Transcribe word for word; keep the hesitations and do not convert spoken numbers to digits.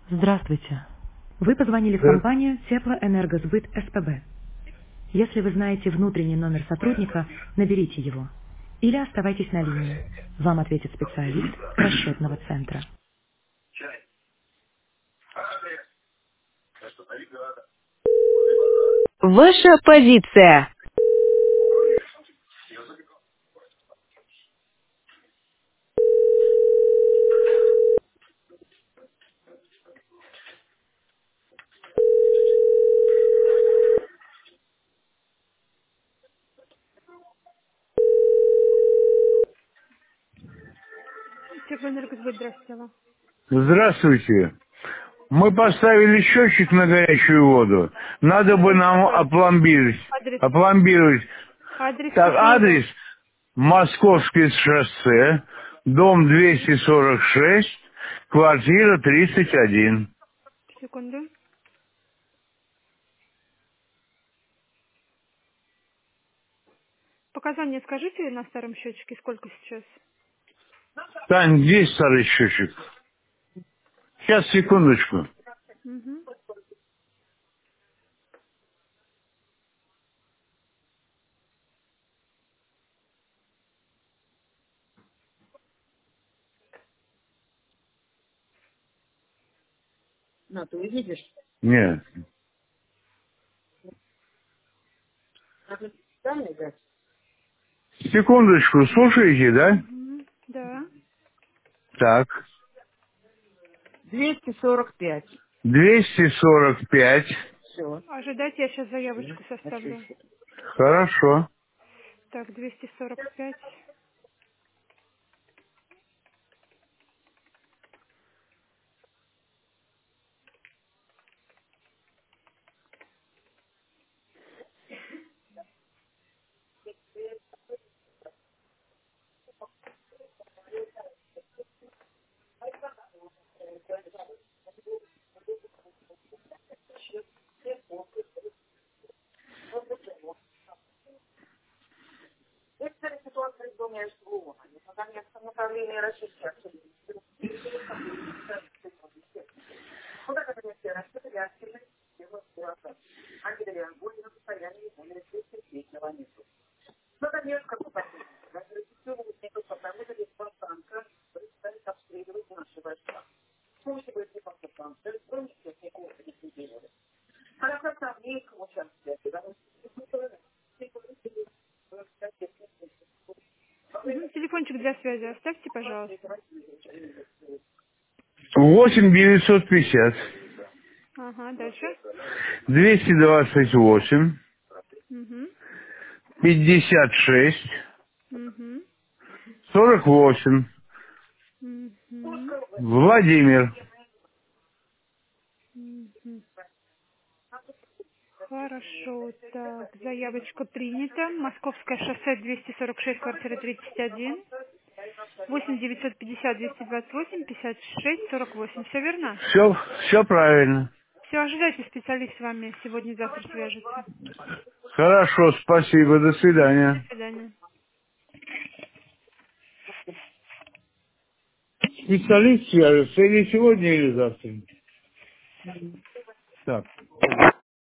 Здравствуйте. Вы позвонили в Да. компанию Теплоэнергосбыт СПБ. Если вы знаете внутренний номер сотрудника, наберите его. Или оставайтесь на линии. Вам ответит специалист расчетного центра. Ваша позиция. Теплоэнергосбыт, здравствуйте. Алло. Здравствуйте. Мы поставили счетчик на горячую воду. Надо бы Адрес нам какой? опломбировать. Адрес. опломбировать. Адрес Так, какой у вас? адрес Московский шоссе, дом двести сорок шесть, квартира тридцать один. Секунду. Показания скажите на старом счетчике, сколько сейчас? Тань, где старый счетчик? Сейчас, секундочку. Угу. Нет. Секундочку, слушаете, да? Угу. Да. Так. двести сорок пять. Ожидайте, я сейчас заявочку составлю. Хорошо. Так, двести сорок пять. Мгм. Телефончик для связи оставьте, пожалуйста. восемь девятьсот пятьдесят. Ага, дальше. двести двадцать восемь. Угу. пятьдесят шесть. Угу. сорок восемь. Угу. Владимир. Угу. Хорошо, так, заявочка принята. Московское шоссе двести сорок шесть, квартира тридцать один. восемь девятьсот пятьдесят двести двадцать восемь пятьдесят шесть сорок восемь. Все верно? Все, все правильно. Все, ожидайте, специалист с вами сегодня-завтра свяжется. Хорошо, спасибо, до Мгм, до свидания. свидания. Специалист свяжется или сегодня, или завтра. Так.